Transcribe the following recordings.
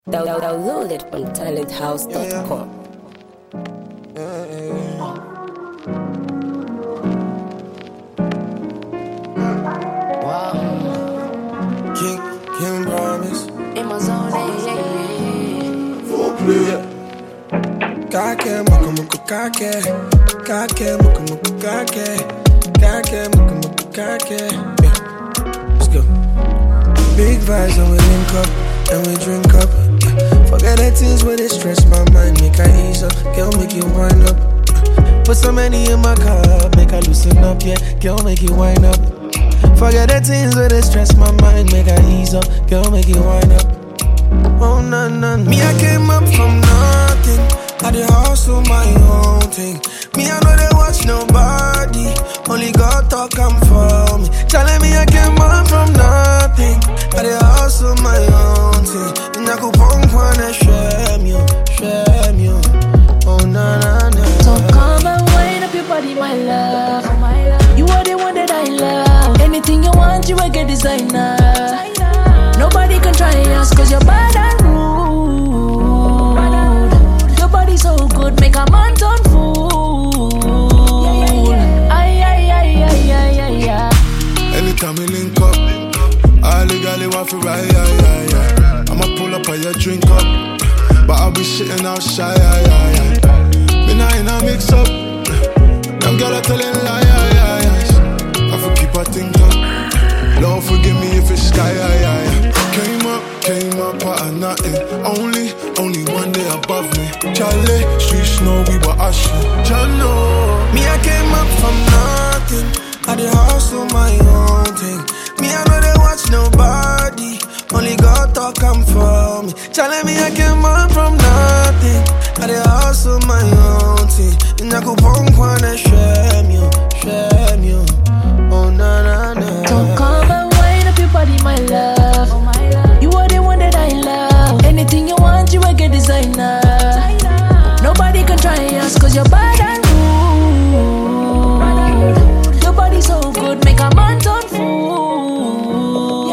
Download it from talenthouse.com. Wow. King promise. In my zone, Full play. Kake muka muka kake. Kake muka muka kake. Kake muka muka kake. Yeah. Let's go. Big vibes and we link up and we drink up. Yeah. Forget the things where they stress my mind. Make I ease up. Girl, make you wind up. Put some money in my cup. Make I loosen up. Yeah. Girl, make you wind up. Forget the things where they stress my mind. Make I ease up. Girl, make you wind up. Oh, no, no, no. Me, I came up from nothing. I did hustle my own thing. Me, I know they watch nobody. Only God talk come for me. Telling me I came up from nothing. I did hustle my own thing. And I could punk one and shame you. Oh, na na na. so come and wind up your body, my love. You are the one that I love. Anything you want, you will get designer. Nobody can try us, cause you're bad and rude. Your body so good, make a man turn fool. Ay. Anytime we link up, all the galley want to ride, yeah. I'ma pull up and you drink up, but I'll be shitting out shy, Me not in a mix up, them girl are telling lie, I for keep her thing up, Lord forgive me if it's sky, Came up out of nothing, only one day above me. Charlie, streets know we were ashes. Jano, me I came up from nothing. I did hustle my own thing. Me I know they watch nobody. Only God talk come for me. Telling me I came up from nothing. I did hustle my own thing. And I could punk one and shame you. Oh na na na. So come and wind up your body, my love. You are the one that I love. Anything you want, you will get designer. Nobody can try us, cause you're bad and rude. Your body so good, make a man turn fool.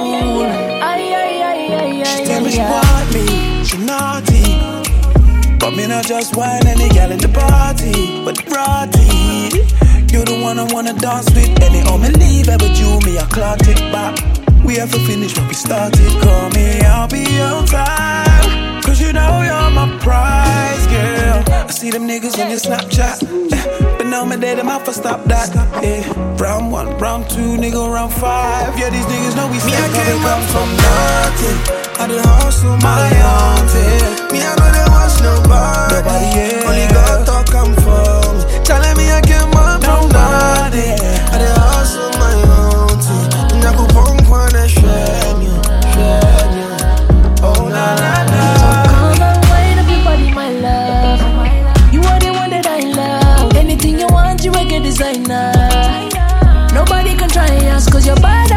Ay. She tell me she want me, she naughty. But me not just wine any gal in the party, but the party. You the one I wanna dance with. Any on me leave, but you me I clock it back. We have to finish what we started. Call me, I'll be on time. Cause you know you're my prize, girl. I see them niggas on your Snapchat, but now my day them out for stop that. Round 1, round 2, nigga, round 5. Yeah, these niggas know we Me I step came up up from nothing. I did hustle my own thing. Me I know they watch nobody. Only God talk come for me. Telling me I came up from nothing. I did hustle my own thing. And I could punk one and shame you. Oh na na na. So come and wind up your body, my love. You are the one that I love. Anything you want, you will get designer. Nobody can try us, cause you're bad